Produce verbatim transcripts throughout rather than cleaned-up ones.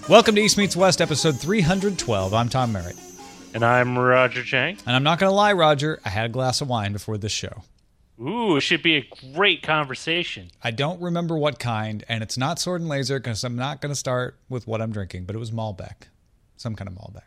Welcome to East Meets West, episode three twelve. I'm Tom Merritt. And I'm Roger Chang. And I'm not going to lie, Roger, I had a glass of wine before this show. Ooh, it should be a great conversation. I don't remember what kind, and it's not Sword and Laser because I'm not going to start with what I'm drinking, but it was Malbec. Some kind of Malbec.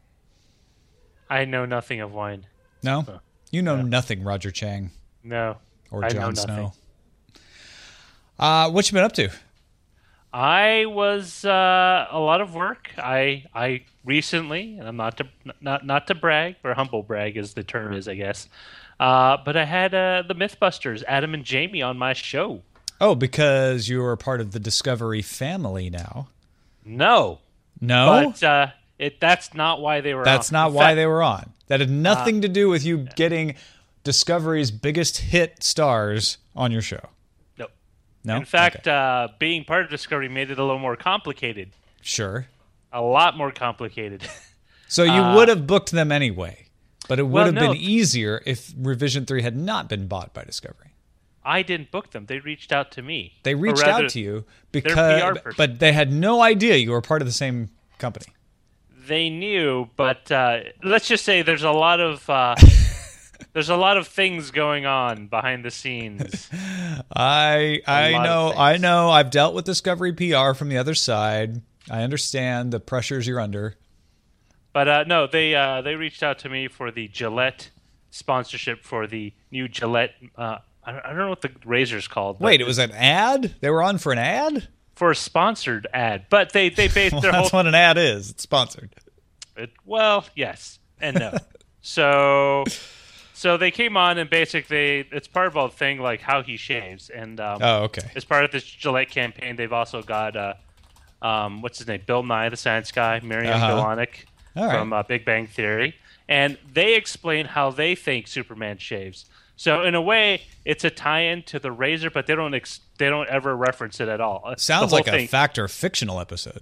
I know nothing of wine. No? So, you know no. nothing, Roger Chang. No. Or I Jon know Snow. Uh, what you been up to? I was uh, a lot of work. I I recently, and I'm not to not not to brag or humble brag, as the term is, I guess. Uh, but I had uh, the MythBusters, Adam and Jamie, on my show. Oh, because you're part of the Discovery family now. No, no, but uh, it that's not why they were. That's on. not In why fact, they were on. That had nothing uh, to do with you getting Discovery's biggest hit stars on your show. No? In fact, okay. uh, being part of Discovery made it a little more complicated. Sure. A lot more complicated. So you uh, would have booked them anyway, but it would well, have no. been easier if Revision three had not been bought by Discovery. I didn't book them. They reached out to me. They reached rather, out to you P because, R person. but they had no idea you were part of the same company. They knew, but uh, let's just say there's a lot of uh, there's a lot of things going on behind the scenes. I I know I things. know. I've dealt with Discovery P R from the other side. I understand the pressures you're under. But uh, no, they uh, they reached out to me for the Gillette sponsorship for the new Gillette. Uh, I, don't, I don't know what the razor's called. Wait, it was an ad? They were on for an ad? For a sponsored ad, but they they based well, their that's whole. what an ad is. It's sponsored. It, well, yes and no. so. So they came on and basically it's part of a thing like how he shaves, and um, oh, okay. As part of this Gillette campaign, they've also got uh, um, what's his name, Bill Nye, the Science Guy, Miriam uh-huh. Bilonik right. from uh, Big Bang Theory, and they explain how they think Superman shaves. So in a way, it's a tie-in to the razor, but they don't ex- they don't ever reference it at all. Sounds like thing, a fact or fictional episode.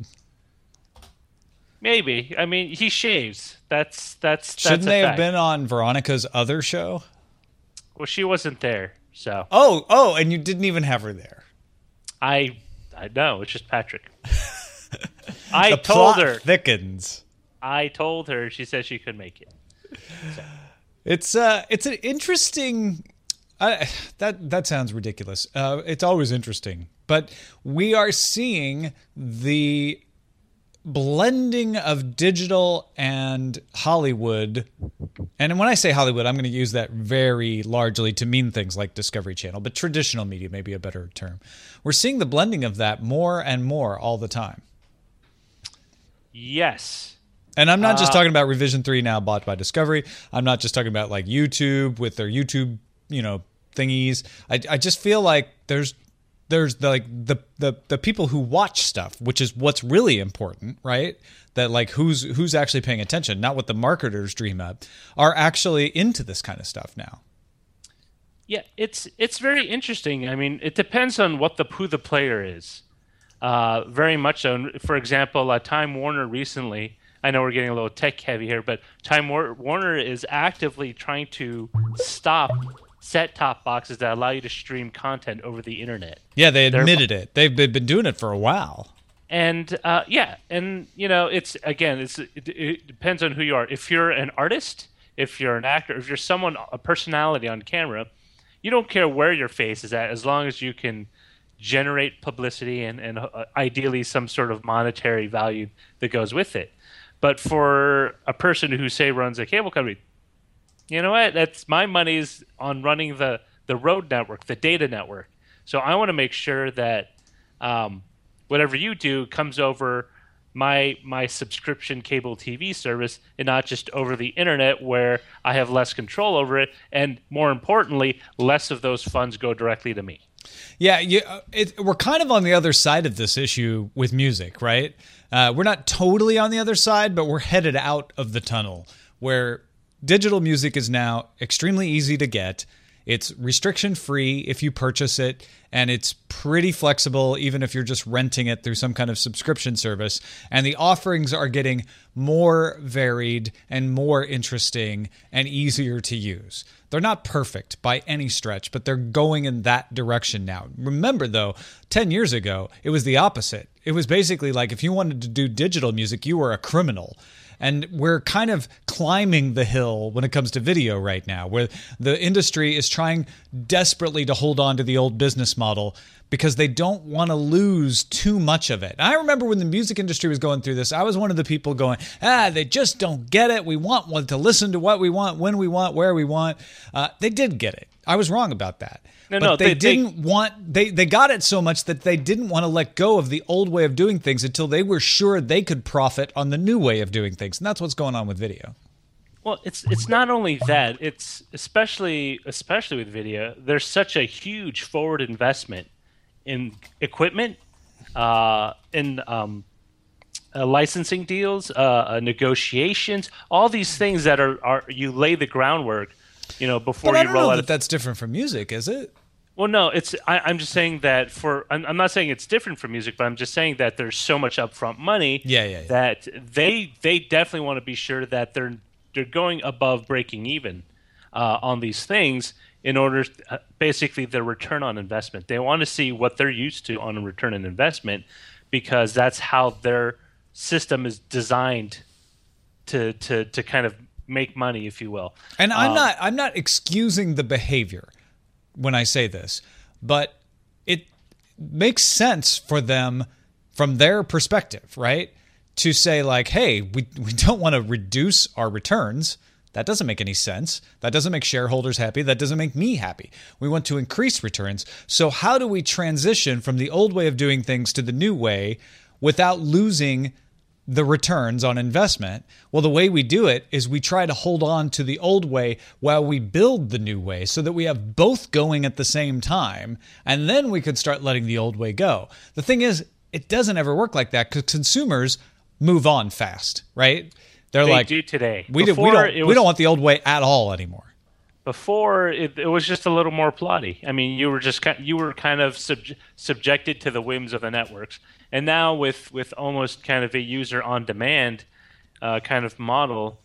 Maybe. I mean, he shaves. That's that's. that's Shouldn't they fact. have been on Veronica's other show? Well, she wasn't there, so. Oh, oh, and you didn't even have her there. I, I know. It's just Patrick. I the told plot her. Thickens. I told her. She said she could make it. So. It's uh, it's an interesting. Uh, that that sounds ridiculous. Uh, it's always interesting, but we are seeing the blending of digital and Hollywood. And when I say Hollywood, I'm going to use that very largely to mean things like Discovery Channel, but traditional media may be a better term. We're seeing the blending of that more and more all the time. Yes. And I'm not just uh, talking about Revision three now bought by Discovery. I'm not just talking about like YouTube with their YouTube, you know, thingies. I, I just feel like there's There's the, like the, the the people who watch stuff, which is what's really important, right? That like who's who's actually paying attention, not what the marketers dream up, are actually into this kind of stuff now. Yeah, it's it's very interesting. I mean, it depends on what the who the player is. Uh, very much so. For example, uh, Time Warner recently. I know we're getting a little tech heavy here, but Time War- Warner is actively trying to stop set-top boxes that allow you to stream content over the internet. Yeah, they admitted They're, it. They've been doing it for a while. And uh, yeah, and you know, it's again, it's it, it depends on who you are. If you're an artist, if you're an actor, if you're someone, a personality on camera, you don't care where your face is at, as long as you can generate publicity and, and uh, ideally some sort of monetary value that goes with it. But for a person who say runs a cable company, you know what? That's my money's on running the, the road network, the data network. So I want to make sure that um, whatever you do comes over my my subscription cable T V service and not just over the internet where I have less control over it. And more importantly, less of those funds go directly to me. Yeah, you, it, we're kind of on the other side of this issue with music, right? Uh, we're not totally on the other side, but we're headed out of the tunnel where digital music is now extremely easy to get. It's restriction-free if you purchase it, and it's pretty flexible even if you're just renting it through some kind of subscription service. And the offerings are getting more varied and more interesting and easier to use. They're not perfect by any stretch, but they're going in that direction now. Remember, though, ten years ago, it was the opposite. it was basically like if you wanted to do digital music, you were a criminal. And we're kind of climbing the hill when it comes to video right now, where the industry is trying desperately to hold on to the old business model because they don't want to lose too much of it. And I remember when the music industry was going through this, I was one of the people going, ah, they just don't get it. We want one to listen to what we want, when we want, where we want. Uh, they did get it. I was wrong about that. No, but no, they, they didn't they, want, they, they got it so much that they didn't want to let go of the old way of doing things until they were sure they could profit on the new way of doing things. And that's what's going on with video. Well, it's it's not only that, it's especially especially with video, there's such a huge forward investment in equipment, uh, in um, uh, licensing deals, uh, uh, negotiations, all these things that are, are you lay the groundwork, you know, before But I you don't roll know out. that a, that's different from music, is it? Well, no, it's. I, I'm just saying that for. I'm, I'm not saying it's different from music, but I'm just saying that there's so much upfront money. Yeah, yeah, yeah. That they they definitely want to be sure that they're they're going above breaking even uh, on these things in order, uh, basically, their return on investment. They want to see what they're used to on a return on investment, because that's how their system is designed to to to kind of make money, if you will. And I'm Um, not I'm not excusing the behavior when I say this, but it makes sense for them from their perspective, right? To say like, hey, we we don't want to reduce our returns. That doesn't make any sense. That doesn't make shareholders happy. That doesn't make me happy. We want to increase returns. So how do we transition from the old way of doing things to the new way without losing the returns on investment? Well, the way we do it is we try to hold on to the old way while we build the new way so that we have both going at the same time. And then we could start letting the old way go. The thing is, it doesn't ever work like that because consumers move on fast, right? They're They like, do today. We, do, we, Before, don't, it we was- don't want the old way at all anymore. Before it, it was just a little more plotty. I mean, you were just ki- you were kind of sub- subjected to the whims of the networks, and now with, with almost kind of a user on demand uh, kind of model,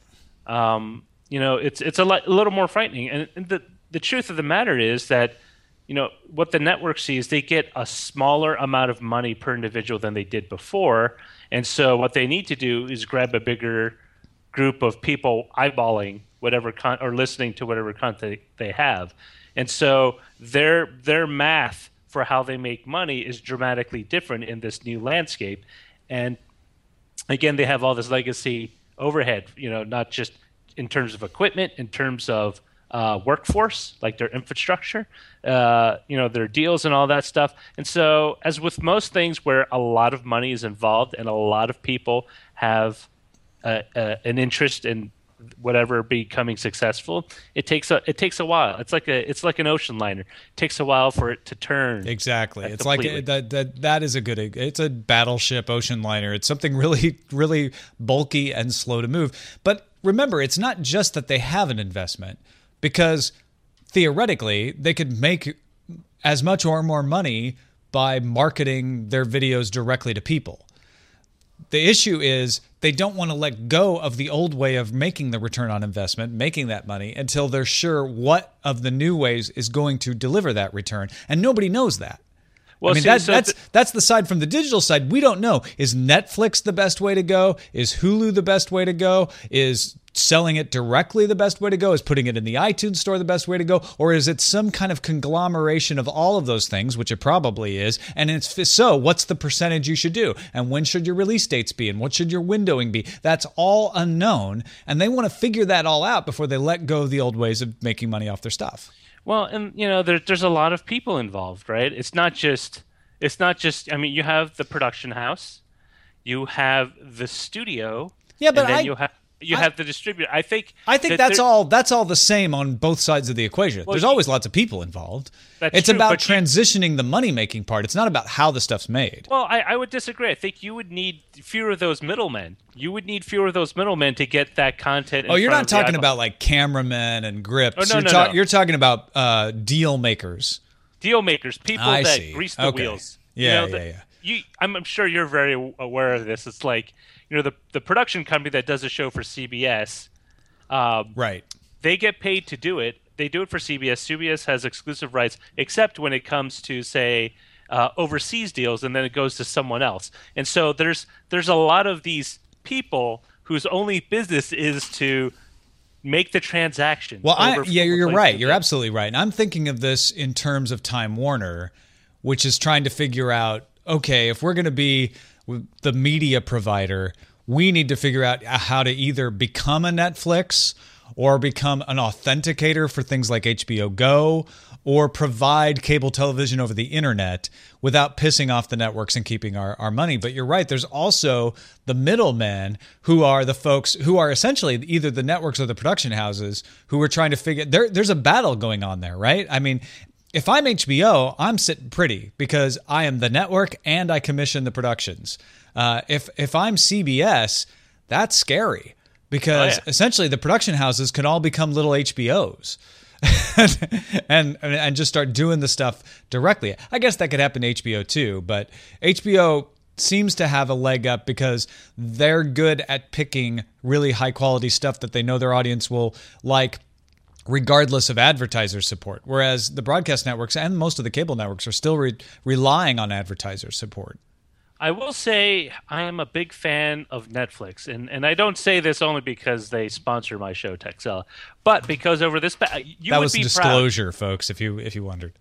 um, you know, it's it's a, li- a little more frightening. And, and the the truth of the matter is that, you know, what the network sees, they get a smaller amount of money per individual than they did before, and so what they need to do is grab a bigger group of people eyeballing whatever con- or listening to whatever content they have. And so their their math for how they make money is dramatically different in this new landscape. And again, they have all this legacy overhead, you know, not just in terms of equipment, in terms of uh, workforce, like their infrastructure, uh, you know, their deals and all that stuff. And so, as with most things where a lot of money is involved and a lot of people have uh, uh, an interest in whatever becoming successful, it takes a it takes a while. It's like a it's like an ocean liner. It takes a while for it to turn. Exactly. It's completely. like that that that is a good. It's a battleship ocean liner. It's something really really bulky and slow to move. But remember, it's not just that they have an investment, because theoretically they could make as much or more money by marketing their videos directly to people. The issue is they don't want to let go of the old way of making the return on investment, making that money, until they're sure what of the new ways is going to deliver that return. And nobody knows that. Well, I mean, see, that, so that's th- that's the side from the digital side. We don't know. Is Netflix the best way to go? Is Hulu the best way to go? Is selling it directly the best way to go? Is putting it in the iTunes store the best way to go? Or is it some kind of conglomeration of all of those things, which it probably is? And it's so, what's the percentage you should do? And when should your release dates be? And what should your windowing be? That's all unknown. And they want to figure that all out before they let go of the old ways of making money off their stuff. Well, and you know, there, there's a lot of people involved, right? It's not just, it's not just. I mean, you have the production house, you have the studio, Yeah, but and then I- you have you I- have the distributor. I think. I think that that's there- all. That's all the same on both sides of the equation. There's you- always lots of people involved. That's It's true, about but you- transitioning the money making part. It's not about how the stuff's made. Well, I, I would disagree. I think you would need fewer of those middlemen. You would need fewer of those middlemen to get that content. In Oh, you're front not of the talking eyeball. about like cameramen and grips. Oh, no, you're, no, ta- no. you're talking about uh, deal makers. deal makers, people I that see. grease the Okay. wheels. Yeah, you know, yeah, the- yeah. You, I'm, I'm sure you're very aware of this. It's like, you know, the the production company that does a show for C B S, um, Right. they get paid to do it. They do it for C B S. C B S has exclusive rights, except when it comes to, say, uh, overseas deals, and then it goes to someone else. And so there's there's a lot of these people whose only business is to make the transaction. Well, I, yeah, you're right. You're absolutely right. And I'm thinking of this in terms of Time Warner, which is trying to figure out, okay, if we're going to be the media provider, we need to figure out how to either become a Netflix or become an authenticator for things like H B O Go, or provide cable television over the internet without pissing off the networks and keeping our, our money. But you're right, there's also the middlemen who are the folks who are essentially either the networks or the production houses who are trying to figure, there, there's a battle going on there, right? I mean, if I'm H B O, I'm sitting pretty because I am the network and I commission the productions. Uh, if if I'm C B S, that's scary because oh, yeah. essentially the production houses can all become little H B Os and and just start doing the stuff directly. I guess that could happen to H B O too, but H B O seems to have a leg up because they're good at picking really high quality stuff that they know their audience will like, regardless of advertiser support, whereas the broadcast networks and most of the cable networks are still re- relying on advertiser support. I will say I am a big fan of Netflix, and, and I don't say this only because they sponsor my show, Texella, but because over this pa- you that would was be disclosure, proud. folks. If you if you wondered,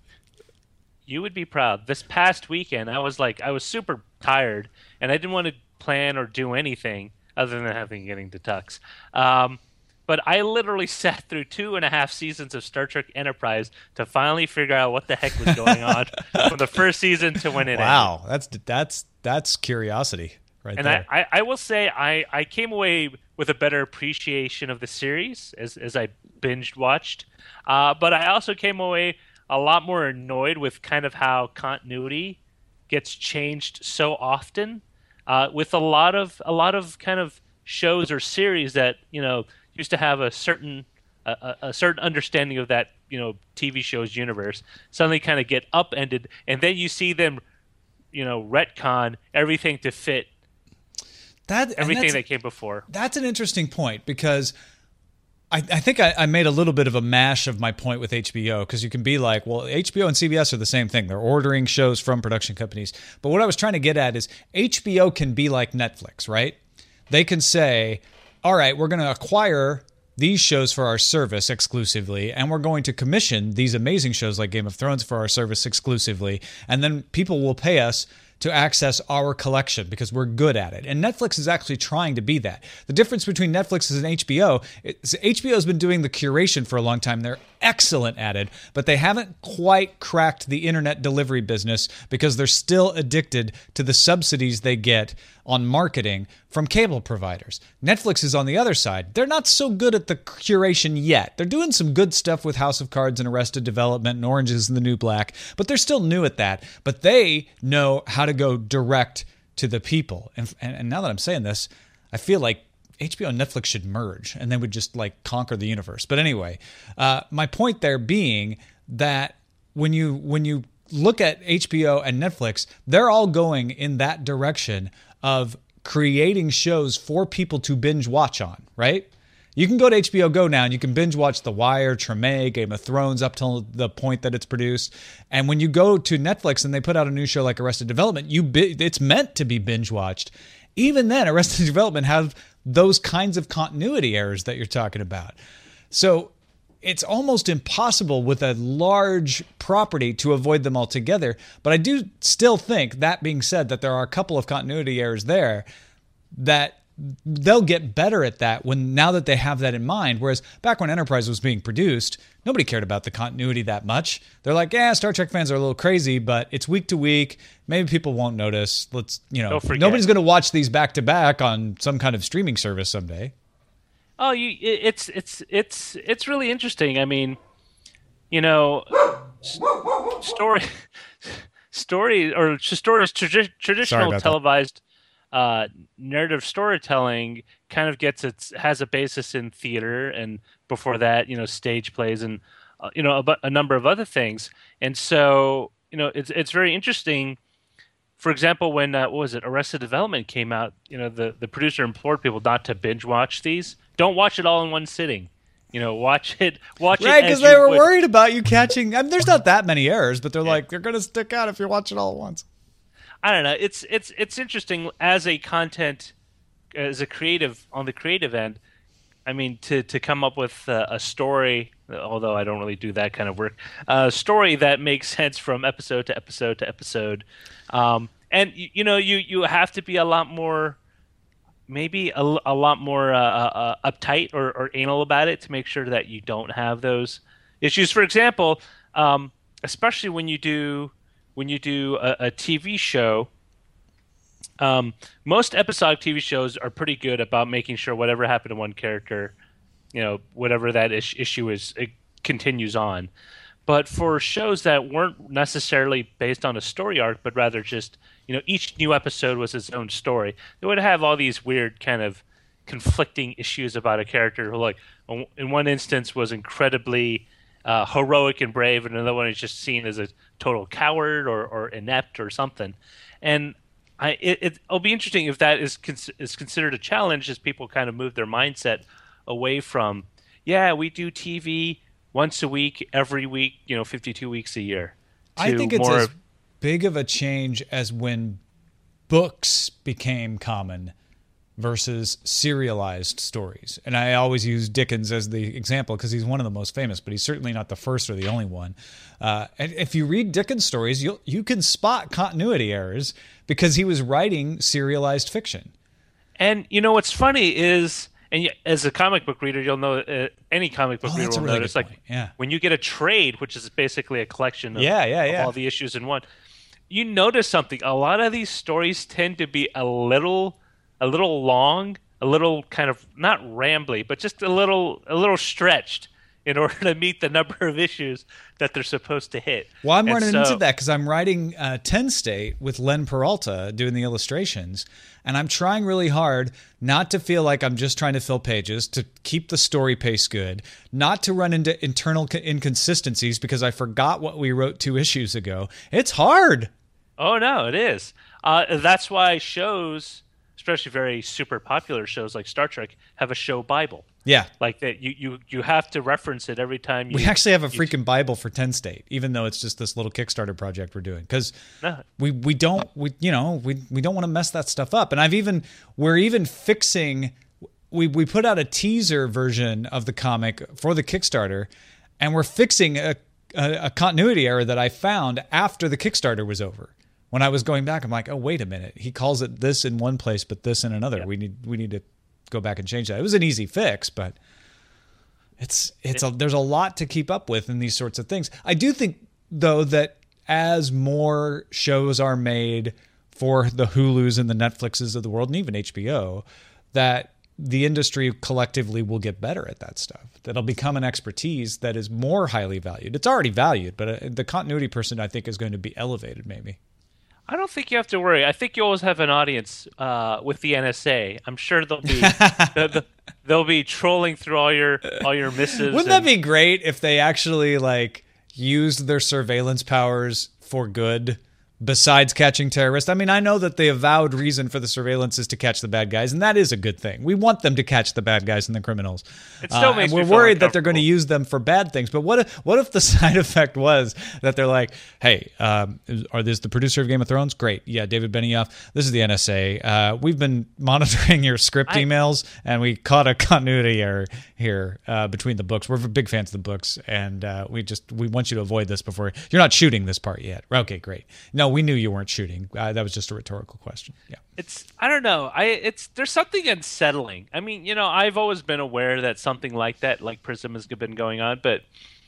you would be proud. This past weekend, I was like I was super tired, and I didn't want to plan or do anything other than having getting to Tux. Um, But I literally sat through two and a half seasons of Star Trek Enterprise to finally figure out what the heck was going on from the first season to when it wow, ended. Wow, that's that's that's curiosity right and there. And I, I will say I, I came away with a better appreciation of the series as, as I binged watched. Uh, but I also came away a lot more annoyed with kind of how continuity gets changed so often uh, with a lot of a lot of kind of shows or series that, you know, used to have a certain a, a certain understanding of that, you know, T V show's universe, suddenly kind of get upended, and then you see them, you know, retcon everything to fit that everything that came before. That's an interesting point because I, I think I, I made a little bit of a mash of my point with H B O because you can be like, well, H B O and C B S are the same thing. They're ordering shows from production companies. But what I was trying to get at is H B O can be like Netflix, right? They can say, all right, we're going to acquire these shows for our service exclusively, and we're going to commission these amazing shows like Game of Thrones for our service exclusively, and then people will pay us to access our collection because we're good at it. And Netflix is actually trying to be that. The difference between Netflix and H B O is H B O has been doing the curation for a long time. They're excellent at it, but they haven't quite cracked the internet delivery business because they're still addicted to the subsidies they get on marketing from cable providers. Netflix is on the other side. They're not so good at the curation yet. They're doing some good stuff with House of Cards and Arrested Development and Orange is the New Black, but they're still new at that. But they know how to go direct to the people. And, and, and now that I'm saying this, I feel like H B O and Netflix should merge and they would just like conquer the universe. But anyway, uh, my point there being that when you when you look at H B O and Netflix, they're all going in that direction of creating shows for people to binge watch on, right? You can go to H B O Go now and you can binge watch The Wire, Treme, Game of Thrones up till the point that it's produced. And when you go to Netflix and they put out a new show like Arrested Development, you bi- it's meant to be binge watched. Even then, Arrested Development have those kinds of continuity errors that you're talking about. So it's almost impossible with a large property to avoid them altogether. But I do still think, that being said, that there are a couple of continuity errors there that they'll get better at that when now that they have that in mind. Whereas back when Enterprise was being produced, nobody cared about the continuity that much. They're like, yeah, Star Trek fans are a little crazy, but it's week to week. Maybe people won't notice. Let's, you know, nobody's going to watch these back to back on some kind of streaming service someday. Oh, you, it's it's it's it's really interesting. I mean, you know, story, story or stories tradi- traditional televised uh, narrative storytelling kind of gets its has a basis in theater, and before that, you know, stage plays and uh, you know a, a number of other things. And so, you know, it's it's very interesting. For example, when uh, what was it, Arrested Development came out, you know, the, the producer implored people not to binge watch these. Don't watch it all in one sitting. You know, watch it. Watch right, it because as they you were would. worried about you catching. I mean, there's not that many errors, but they're like they're going to stick out if you watch it all at once. I don't know. It's it's it's interesting as a content, as a creative on the creative end. I mean, to to come up with uh, a story, although I don't really do that kind of work, a story that makes sense from episode to episode to episode, um, and you, you know, you you have to be a lot more. Maybe a, a lot more uh, uh, uptight or, or anal about it to make sure that you don't have those issues. For example, um, especially when you do when you do a, a T V show, um, most episodic T V shows are pretty good about making sure whatever happened to one character, you know, whatever that is, issue is, it continues on. But for shows that weren't necessarily based on a story arc, but rather just, you know, each new episode was its own story, they would have all these weird kind of conflicting issues about a character who, like, in one instance was incredibly uh, heroic and brave, and another one is just seen as a total coward or, or inept or something. And I, it, it, it'll be interesting if that is cons- is considered a challenge as people kind of move their mindset away from, yeah, we do T V once a week, every week, you know, fifty-two weeks a year. I think it's more as of, big of a change as when books became common versus serialized stories. And I always use Dickens as the example because he's one of the most famous, but he's certainly not the first or the only one. Uh, and if you read Dickens stories, you you can spot continuity errors because he was writing serialized fiction. And you know what's funny is, and as a comic book reader, you'll know, uh, any comic book Oh, reader that's a will really notice, good like, point. Yeah. when you get a trade, which is basically a collection of, Yeah, yeah, of yeah. all the issues in one, you notice something. A lot of these stories tend to be a little, a little long, a little kind of not rambly, but just a little, a little stretched in order to meet the number of issues that they're supposed to hit. Well, I'm And running so, into that because I'm writing uh, ten State with Len Peralta doing the illustrations, and I'm trying really hard not to feel like I'm just trying to fill pages, to keep the story pace good, not to run into internal co- inconsistencies because I forgot what we wrote two issues ago. It's hard. Oh no, it is. Uh, that's why shows, especially very super popular shows like Star Trek, have a show Bible. Yeah. Like that, you, you, you have to reference it every time you. We actually have a you- freaking Bible for ten State, even though it's just this little Kickstarter project we're doing. Because No. we, we don't we you know we we don't want to mess that stuff up. And I've even we're even fixing. We we put out a teaser version of the comic for the Kickstarter, and we're fixing a a, a continuity error that I found after the Kickstarter was over. When I was going back, I'm like, oh wait a minute, he calls it this in one place, but this in another. Yeah. We need we need to go back and change that. It was an easy fix, but it's it's a there's a lot to keep up with in these sorts of things. I do think though that as more shows are made for the Hulus and the Netflixes of the world, and even H B O, that the industry collectively will get better at that stuff. That'll become an expertise that is more highly valued. It's already valued, but uh, the continuity person I think is going to be elevated maybe. I don't think you have to worry. I think you always have an audience uh, with the N S A. I'm sure they'll be they'll, they'll be trolling through all your all your missives. Wouldn't and, that be great if they actually like used their surveillance powers for good besides catching terrorists? I mean, I know that the avowed reason for the surveillance is to catch the bad guys, and that is a good thing. We want them to catch the bad guys and the criminals. It still Uh, makes and me we're feel worried that they're going to uncomfortable. use them for bad things. But what if what if the side effect was that they're like, hey, um, are this the producer of Game of Thrones? Great. Yeah, David Benioff. This is the N S A. Uh, we've been monitoring your script I- emails, and we caught a continuity error here uh, between the books. We're big fans of the books, and uh, we just we want you to avoid this before you're not shooting this part yet. Okay, great. No, we knew you weren't shooting. Uh, that was just a rhetorical question. Yeah. It's I don't know. I it's there's something unsettling. I mean, you know, I've always been aware that something like that, like Prism, has been going on, but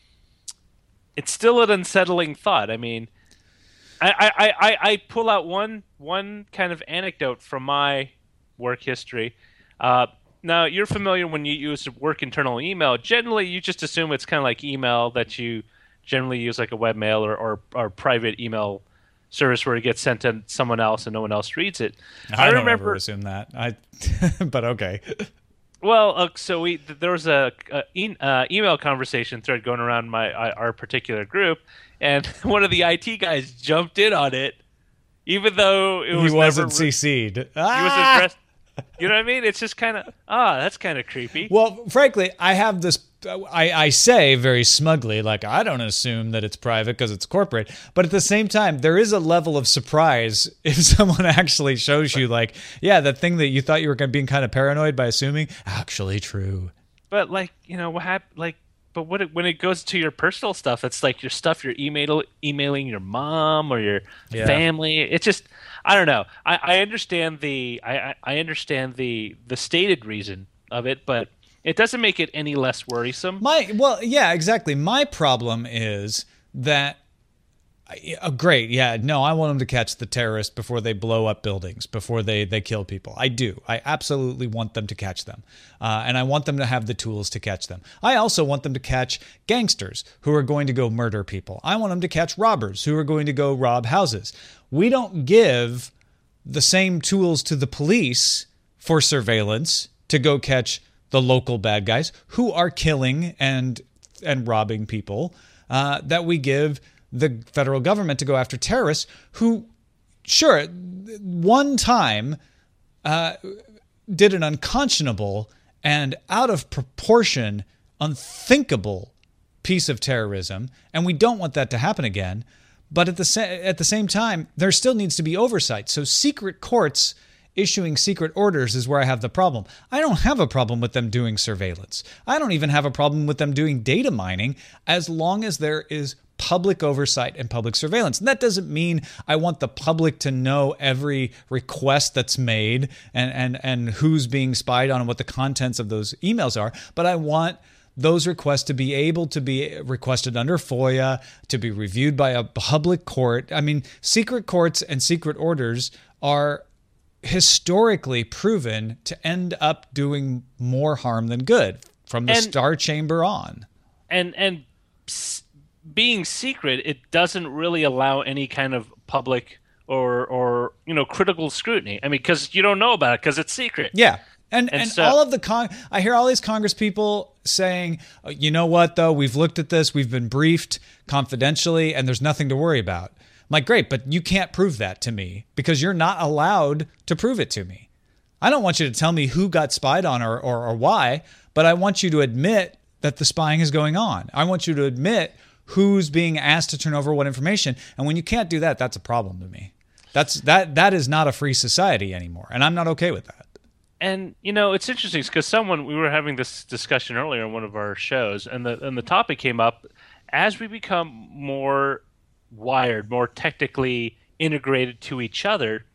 it's still an unsettling thought. I mean, I I, I, I pull out one one kind of anecdote from my work history. Uh, now, you're familiar when you use work internal email. Generally, you just assume it's kind of like email that you generally use, like a webmail or, or, or private email service where it gets sent to someone else and no one else reads it. I, don't remember. ever assume that. I, but okay. Well, uh, so we th- there was a, a e- uh, email conversation thread going around my uh, our particular group, and one of the I T guys jumped in on it, even though it was He wasn't never re- C C'd. he was Ah! addressed. You know what I mean? It's just kind of, ah, that's kind of creepy. Well, frankly, I have this. I, I say very smugly, like, I don't assume that it's private because it's corporate. But at the same time, there is a level of surprise if someone actually shows you, like, yeah, that thing that you thought you were being kind of paranoid by assuming, actually true. But, like, you know, what happened? Like, but what it, when it goes to your personal stuff, it's like your stuff you're email, emailing your mom or your Yeah. family. It's just, I don't know. I, I understand the I, I I understand the the stated reason of it, but it doesn't make it any less worrisome. My well, yeah, exactly. My problem is that uh, great, yeah, no, I want them to catch the terrorists before they blow up buildings, before they they kill people. I do. I absolutely want them to catch them, uh, and I want them to have the tools to catch them. I also want them to catch gangsters who are going to go murder people. I want them to catch robbers who are going to go rob houses. We don't give the same tools to the police for surveillance to go catch the local bad guys who are killing and and robbing people, uh, that we give the federal government to go after terrorists who, sure, one time uh, did an unconscionable and out of proportion, unthinkable piece of terrorism, and we don't want that to happen again. But at the sa- at the same time, there still needs to be oversight. So secret courts issuing secret orders is where I have the problem. I don't have a problem with them doing surveillance. I don't even have a problem with them doing data mining as long as there is public oversight and public surveillance. And that doesn't mean I want the public to know every request that's made and, and, and who's being spied on and what the contents of those emails are, but I want those requests to be able to be requested under FOIA, to be reviewed by a public court. I mean, secret courts and secret orders are historically proven to end up doing more harm than good from the And- Star Chamber on. And and s- being secret, it doesn't really allow any kind of public or or you know critical scrutiny. I mean, because you don't know about it because it's secret. Yeah. And, and, And so- all of the con, I hear all these Congress people saying, "Oh, you know what, though, we've looked at this, we've been briefed confidentially, and there's nothing to worry about." I'm like, great, but you can't prove that to me because you're not allowed to prove it to me. I don't want you to tell me who got spied on or, or, or why, but I want you to admit that the spying is going on. I want you to admit who's being asked to turn over what information. And when you can't do that, that's a problem to me. That's that that is not a free society anymore, and I'm not okay with that. And you know, it's interesting because someone we were having this discussion earlier on one of our shows, and the and the topic came up as we become more wired, more technically integrated to each other.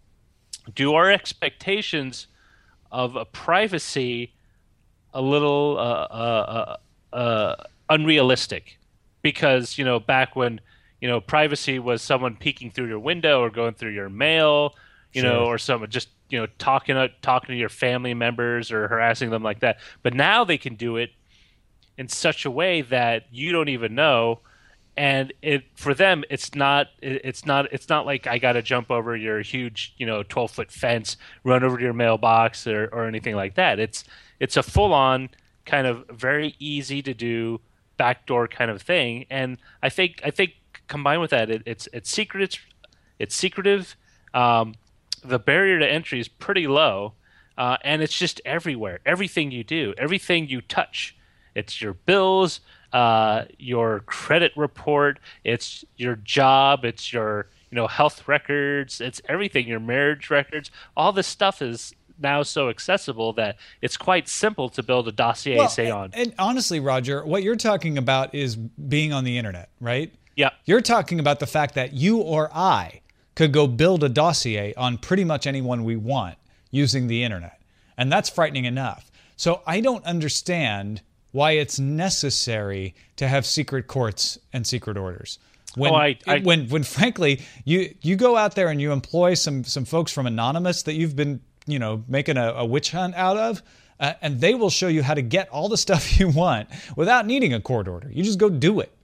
Do our expectations of a privacy a little uh, uh, uh, uh, unrealistic? Because you know, back when you know privacy was someone peeking through your window or going through your mail, you Sure. know, or someone just you know talking uh, talking to your family members or harassing them like that. But now they can do it in such a way that you don't even know, and it for them it's not it, it's not it's not like I got to jump over your huge you know twelve foot fence, run over to your mailbox or, or anything like that. It's it's a full on kind of very easy to do backdoor kind of thing, and I think I think combined with that, it, it's it's secret it's it's secretive. Um, the barrier to entry is pretty low, uh, and it's just everywhere. Everything you do, everything you touch, it's your bills, uh, your credit report, it's your job, it's your you know health records, it's everything. Your marriage records, all this stuff is now so accessible that it's quite simple to build a dossier, Well, say on. and, and honestly, Roger, what you're talking about is being on the internet, right? Yeah. You're talking about the fact that you or I could go build a dossier on pretty much anyone we want using the internet. And that's frightening enough. So I don't understand why it's necessary to have secret courts and secret orders. When, Oh, I- I- when, when frankly, you, you go out there and you employ some, some folks from Anonymous that you've been, you know, making a, a witch hunt out of, uh, and they will show you how to get all the stuff you want without needing a court order. You just go do it.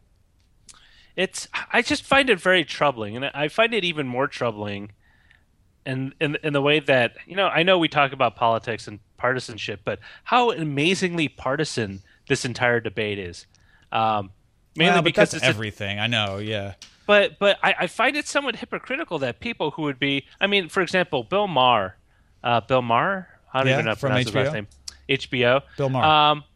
It's I just find it very troubling, and I find it even more troubling in, in in the way that you know I know we talk about politics and partisanship, but how amazingly partisan this entire debate is. Um, mainly Well, but because that's it's a- everything. I know, yeah. but but I, I find it somewhat hypocritical that people who would be I mean, for example, Bill Maher, uh, Bill Maher. I don't Yeah, even know how to from pronounce his H B O? last name. H B O. Bill Maher. Um,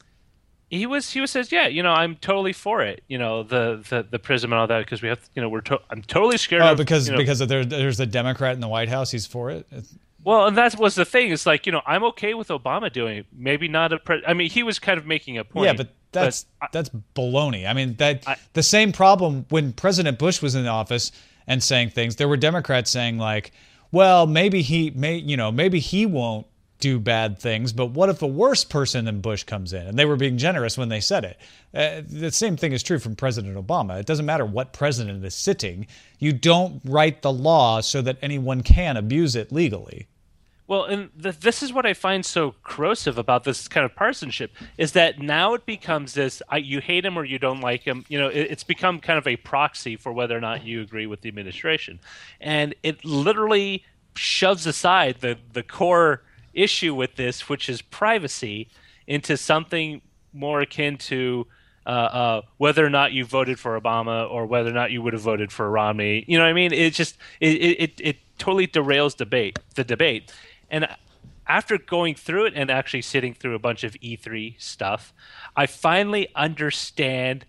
he was he was says, yeah, you know, I'm totally for it. You know, the the, the prism and all that because we have, you know, we're to- I'm totally scared. Oh, of, because you know, because of there, there's a Democrat in the White House. He's for it. It's- well, and that was the thing. It's like, you know, I'm okay with Obama doing it. Maybe not a. Pre- I mean, he was kind of making a point. Yeah, but that's but that's baloney. I mean, that I, the same problem when President Bush was in the office and saying things. There were Democrats saying like, "Well, maybe he may, you know, maybe he won't do bad things, but what if a worse person than Bush comes in?" And they were being generous when they said it. Uh, the same thing is true from President Obama. It doesn't matter what president is sitting. You don't write the law so that anyone can abuse it legally. Well, and th- this is what I find so corrosive about this kind of partisanship is that now it becomes this: I, you hate him or you don't like him. You know, it, it's become kind of a proxy for whether or not you agree with the administration, and it literally shoves aside the the core issue with this, which is privacy, into something more akin to uh, uh, whether or not you voted for Obama or whether or not you would have voted for Romney. You know what I mean? It just it it, it totally derails debate the debate. And after going through it and actually sitting through a bunch of E three stuff, I finally understand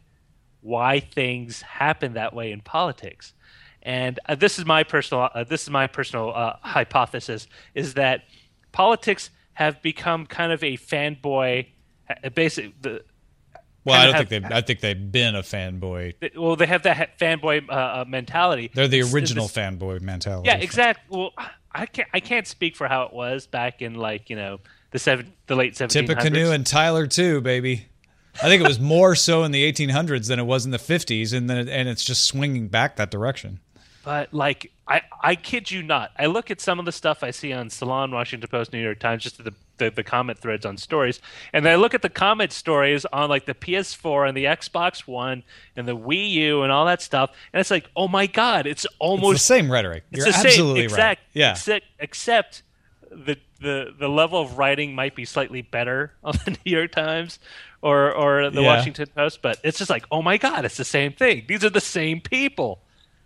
why things happen that way in politics. And uh, this is my personal uh, this is my personal uh, hypothesis: is that politics have become kind of a fanboy, uh, basic. The, Well, I don't have, think they've. I think they've been a fanboy. Well, they have that fanboy uh, uh, mentality. They're the It's- original it's- fanboy mentality. Yeah, exactly. Well, I can't. I can't speak for how it was back in like you know the seven, the late seventeen hundreds. Tippecanoe and Tyler too, baby. I think it was more so in the eighteen hundreds than it was in the fifties, and then it, and it's just swinging back that direction. But like, I, I kid you not. I look at some of the stuff I see on Salon, Washington Post, New York Times, just the, the the comment threads on stories, and then I look at the comment stories on like the P S four and the Xbox One and the Wii U and all that stuff, and it's like, oh my god, it's almost It's the same rhetoric. It's You're the absolutely same exact, right. Yeah. Except, except the the the level of writing might be slightly better on the New York Times or or the Yeah. Washington Post, but it's just like, oh my god, it's the same thing. These are the same people.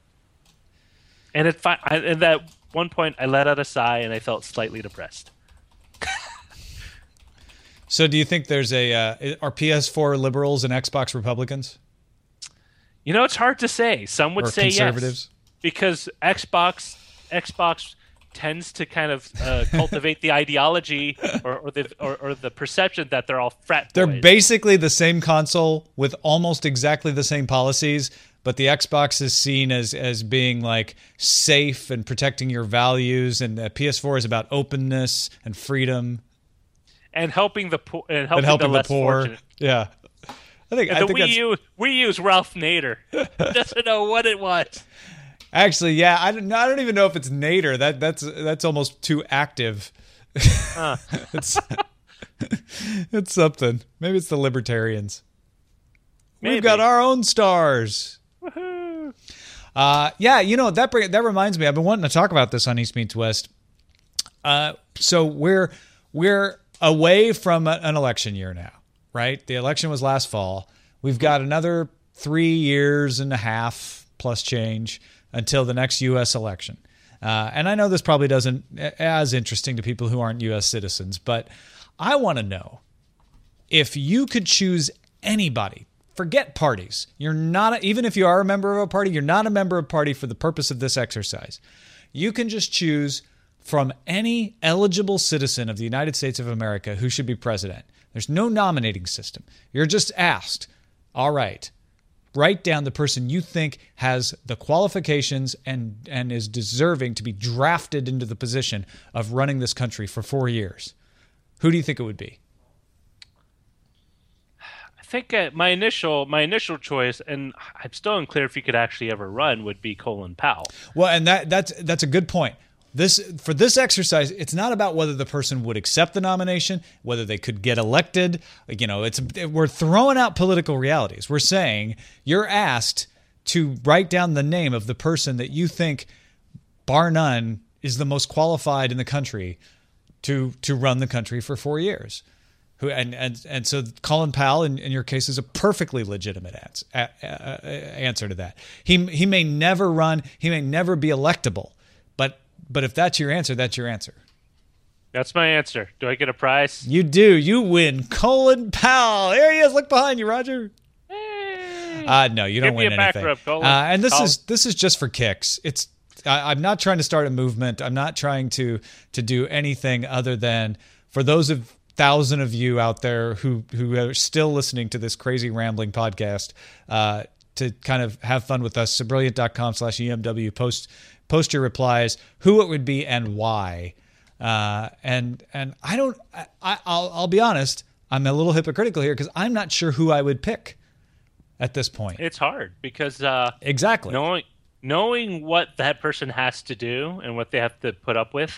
And at fi- I, and at one point, I let out a sigh and I felt slightly depressed. So, do you think there's a uh, are P S four liberals and Xbox Republicans You know, it's hard to say. Some would or say conservatives? yes, because Xbox Xbox tends to kind of uh, cultivate the ideology or, or the or, or the perception that they're all frat boys. They're basically the same console with almost exactly the same policies, but the Xbox is seen as as being like safe and protecting your values, and the P S four is about openness and freedom and helping the poor and helping, and helping the, the less poor. fortunate. Yeah, I think And I the think Wii that's U, Wii U's Ralph Nader. Doesn't know what it was. actually yeah. I don't I don't even know if it's Nader. That that's that's almost too active. Huh. it's it's something. Maybe it's the libertarians. Maybe. We've got our own stars. Woohoo. Uh, yeah, you know that bring, that reminds me. I've been wanting to talk about this on East Meets West. Uh, so we're we're away from a, an election year now, right? The election was last fall. We've got another three years and a half plus change until the next U S election. Uh, and I know this probably doesn't as interesting to people who aren't U S citizens, but I want to know if you could choose anybody. Forget parties. You're not, a, even if you are a member of a party, you're not a member of a party for the purpose of this exercise. You can just choose from any eligible citizen of the United States of America who should be president. There's no nominating system. You're just asked, all right, write down the person you think has the qualifications and, and is deserving to be drafted into the position of running this country for four years. Who do you think it would be? I think uh, my initial my initial choice, and I'm still unclear if he could actually ever run, would be Colin Powell. Well, and that that's that's a good point. This for this exercise, it's not about whether the person would accept the nomination, whether they could get elected. You know, it's we're throwing out political realities. We're saying you're asked to write down the name of the person that you think, bar none, is the most qualified in the country to to run the country for four years. Who and and and so Colin Powell, in, in your case, is a perfectly legitimate ans- a, a, a answer to that. He he may never run. He may never be electable, but. But if that's your answer, that's your answer. That's my answer. Do I get a prize? You do. You win. Colin Powell. There he is. Look behind you, Roger. Hey. Uh, no, you don't Give me win a back anything. rub, Colin. Uh, and this Colin. is this is just for kicks. It's I, I'm not trying to start a movement. I'm not trying to to do anything other than for those of thousand of you out there who who are still listening to this crazy rambling podcast, uh, to kind of have fun with us. Brilliant.com slash EMW. Post post your replies, who it would be and why. Uh, and and I don't. I, I'll I'll be honest. I'm a little hypocritical here because I'm not sure who I would pick at this point. It's hard because uh, Exactly. knowing knowing what that person has to do and what they have to put up with.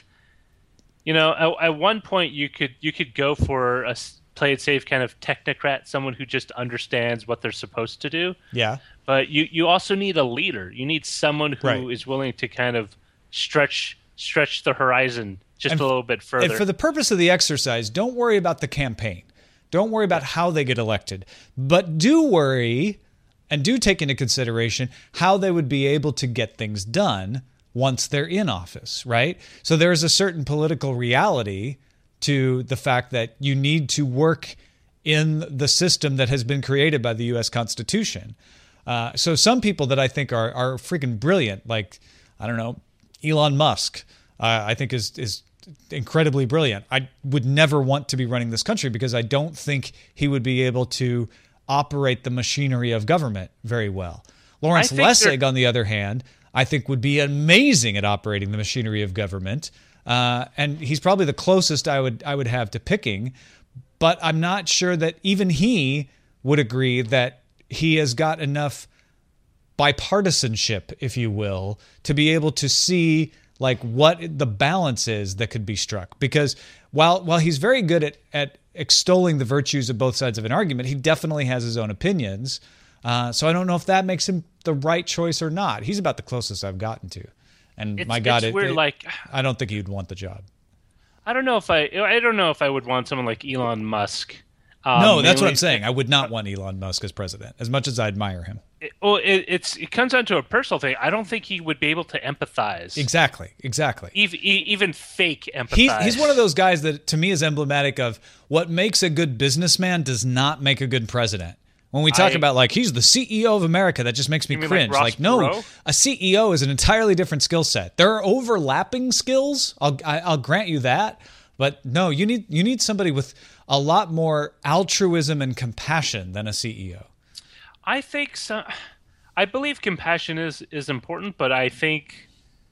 You know, at, at one point you could you could go for a s- play it safe kind of technocrat, someone who just understands what they're supposed to do. Yeah. But you, you also need a leader. You need someone who Right. is willing to kind of stretch stretch the horizon just And a little bit further. And for the purpose of the exercise, don't worry about the campaign. Don't worry about how they get elected. But do worry and do take into consideration how they would be able to get things done once they're in office, right? So there's a certain political reality to the fact that you need to work in the system that has been created by the U S Constitution. Uh, so some people that I think are are freaking brilliant, like, I don't know, Elon Musk, uh, I think is is incredibly brilliant. I would never want to be running this country because I don't think he would be able to operate the machinery of government very well. Lawrence I think Lessig, they're- on the other hand, I think would be amazing at operating the machinery of government. Uh, and he's probably the closest I would I would have to picking. But I'm not sure that even he would agree that he has got enough bipartisanship, if you will, to be able to see like what the balance is that could be struck. Because while while he's very good at, at extolling the virtues of both sides of an argument, he definitely has his own opinions. Uh, so I don't know if that makes him the right choice or not. He's about the closest I've gotten to. And it's, my God, it's it, weird. it- like I don't think he'd want the job. I don't know if I I don't know if I would want someone like Elon Musk. Um, No, that's what mainly- I'm saying. I would not want Elon Musk as president, as much as I admire him. It, well, it, it's it comes down to a personal thing. I don't think he would be able to empathize. Exactly, exactly. Even, even fake empathize. He's, he's one of those guys that, to me, is emblematic of what makes a good businessman does not make a good president. When we talk I- about, like, he's the C E O of America, that just makes me You mean like cringe. Ross Like, no, Perot? a C E O is an entirely different skill set. There are overlapping skills. I'll I, I'll grant you that. But no, you need you need somebody with a lot more altruism and compassion than a C E O. I think so. I believe compassion is, is important, but I think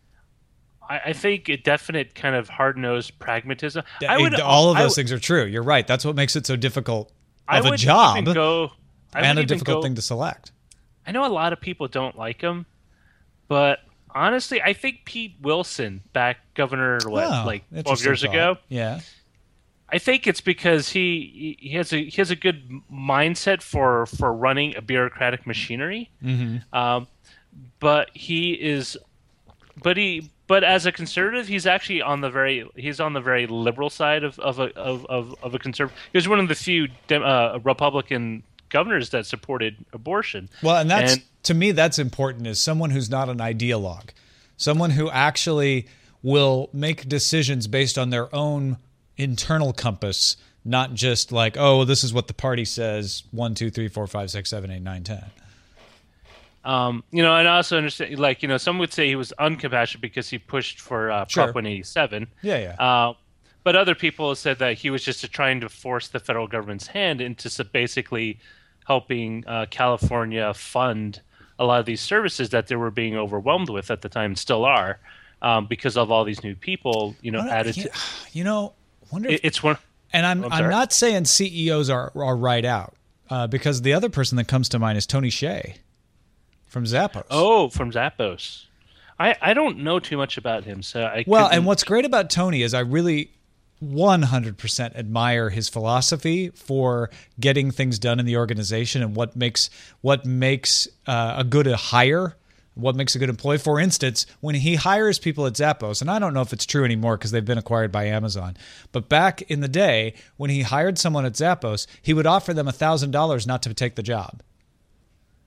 I, I think a definite kind of hard nosed pragmatism. I would all of I those would- things are true. You're right. That's what makes it so difficult I of a would job even go, I and would a even difficult go- thing to select. I know a lot of people don't like him, but honestly, I think Pete Wilson, back governor, what, Oh, like twelve interesting years thought. ago, Yeah. I think it's because he he has a he has a good mindset for for running a bureaucratic machinery. Mm-hmm. Um, but he is, but he but as a conservative, he's actually on the very he's on the very liberal side of of a of of, of a conservative. He was one of the few Dem, uh, Republican governors that supported abortion. Well, and that's And- to me that's important is someone who's not an ideologue, someone who actually will make decisions based on their own internal compass, not just like, oh, this is what the party says. One, two, three, four, five, six, seven, eight, nine, ten. Um, you know, and I also understand, like, you know, some would say he was uncompassionate because he pushed for uh, Sure. Prop one eighty-seven. Yeah, yeah. Uh, but other people have said that he was just trying to force the federal government's hand into s- basically helping uh, California fund a lot of these services that they were being overwhelmed with at the time, and still are, um, because of all these new people, you know, I don't- added you, to you know, wonder if it, it's one. And I'm I'm I'm sorry? not saying C E Os are are right out uh, because the other person that comes to mind is Tony Hsieh from Zappos. Oh, from Zappos. I, I don't know too much about him, so I well, couldn't- and what's great about Tony is I really one hundred percent admire his philosophy for getting things done in the organization and what makes what makes uh, a good hire. What makes a good employee? For instance, when he hires people at Zappos, and I don't know if it's true anymore because they've been acquired by Amazon, but back in the day, when he hired someone at Zappos, he would offer them one thousand dollars not to take the job.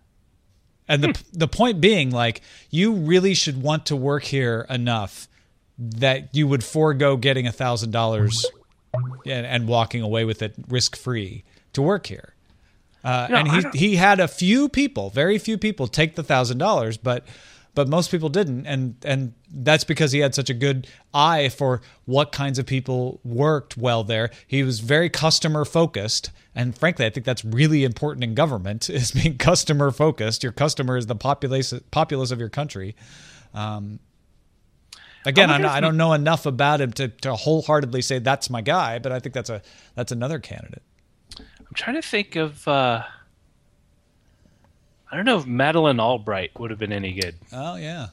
And the the point being, like, you really should want to work here enough that you would forego getting a thousand dollars and walking away with it risk free to work here. Uh, no, and he he had a few people, very few people, take the thousand dollars, but but most people didn't, and and that's because he had such a good eye for what kinds of people worked well there. He was very customer focused, and frankly, I think that's really important in government, is being customer focused. Your customer is the populace populace of your country. Um, again, I'm not, I don't know enough about him to to wholeheartedly say that's my guy, but I think that's a that's another candidate. I'm trying to think of. Uh... I don't know if Madeleine Albright would have been any good. Oh yeah.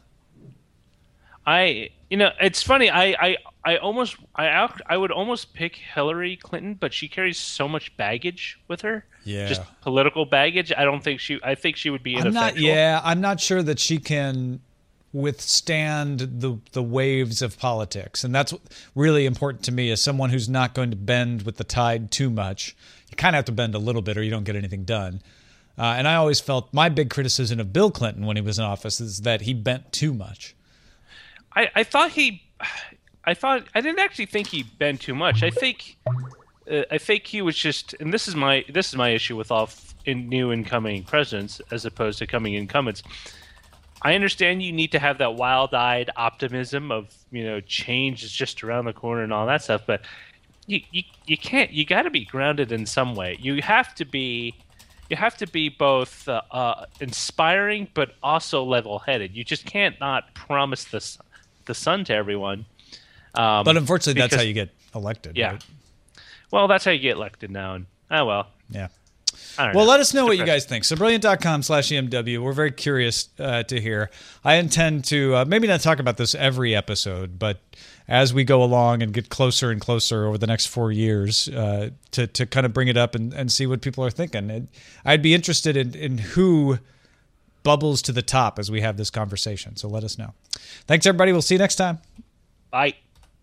I you know it's funny I I, I almost I I would almost pick Hillary Clinton, but she carries so much baggage with her. Yeah. Just political baggage. I don't think she. I think she would be ineffectual. I'm not, yeah, I'm not sure that she can withstand the the waves of politics, and that's really important to me as someone who's not going to bend with the tide too much. You kind of have to bend a little bit, or you don't get anything done. Uh, and I always felt my big criticism of Bill Clinton when he was in office is that he bent too much. I, I thought he, I thought I didn't actually think he bent too much. I think, uh, I think he was just, and this is my this is my issue with all in new incoming presidents as opposed to coming incumbents. I understand you need to have that wild-eyed optimism of you know change is just around the corner and all that stuff, but you you, you can't. You got to be grounded in some way. You have to be. You have to be both uh, uh, inspiring but also level-headed. You just can't not promise the the sun to everyone. Um, but unfortunately, because, that's how you get elected. Yeah. Right? Well, that's how you get elected now. And oh well. Yeah. I don't well, know. let us know what you guys think. So brilliant dot com slash E M W. We're very curious uh, to hear. I intend to uh, maybe not talk about this every episode, but as we go along and get closer and closer over the next four years, uh, to to kind of bring it up and, and see what people are thinking. And I'd be interested in, in who bubbles to the top as we have this conversation. So let us know. Thanks, everybody. We'll see you next time. Bye.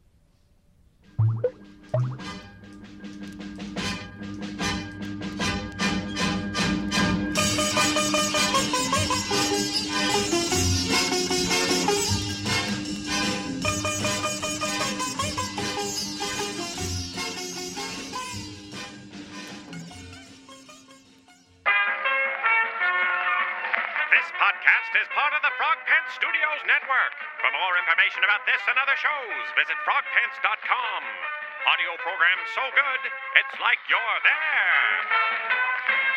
Is part of the Frog Pants Studios Network. For more information about this and other shows, visit frog pants dot com. Audio programs so good, it's like you're there.